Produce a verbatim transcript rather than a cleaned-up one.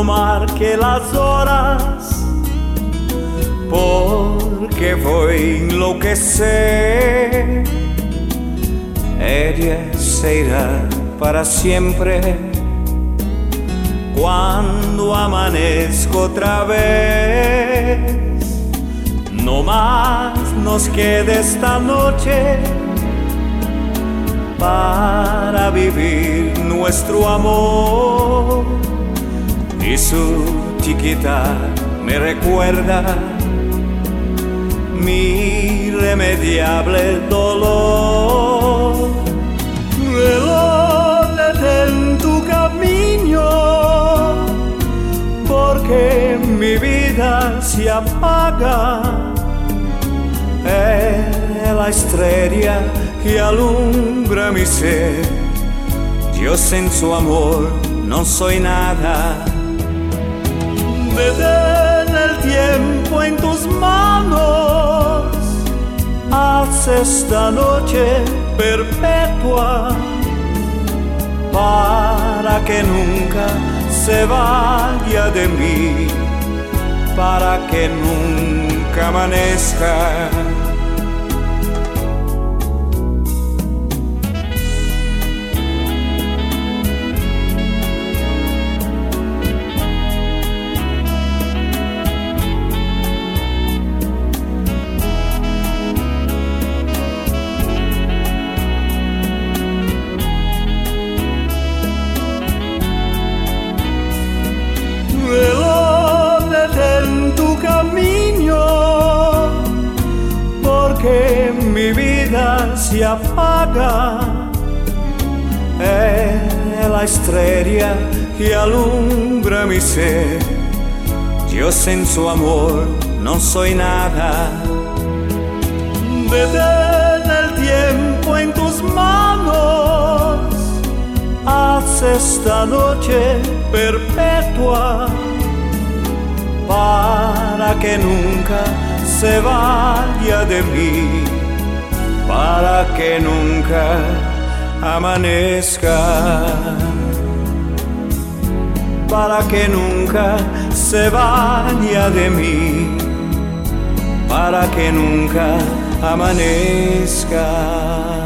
no marque las horas, porque voy a enloquecer. Ella se irá para siempre cuando amanezca otra vez. No más nos queda esta noche para vivir nuestro amor. Y su chiquita me recuerda mi irremediable dolor. Reloj, detén tu camino, porque mi vida se apaga. Es la estrella que alumbra mi ser. Yo sin su amor no soy nada. Detén el tiempo en tus manos, haz esta noche perpetua, para que nunca se vaya de mí, para que nunca amanezca. Que mi vida se apaga. Es la estrella que alumbra mi ser. Yo sin su amor no soy nada. Detén el tiempo en tus manos, haz esta noche perpetua, para que nunca se vaya de mí, para que nunca amanezca, para que nunca se vaya de mí, para que nunca amanezca.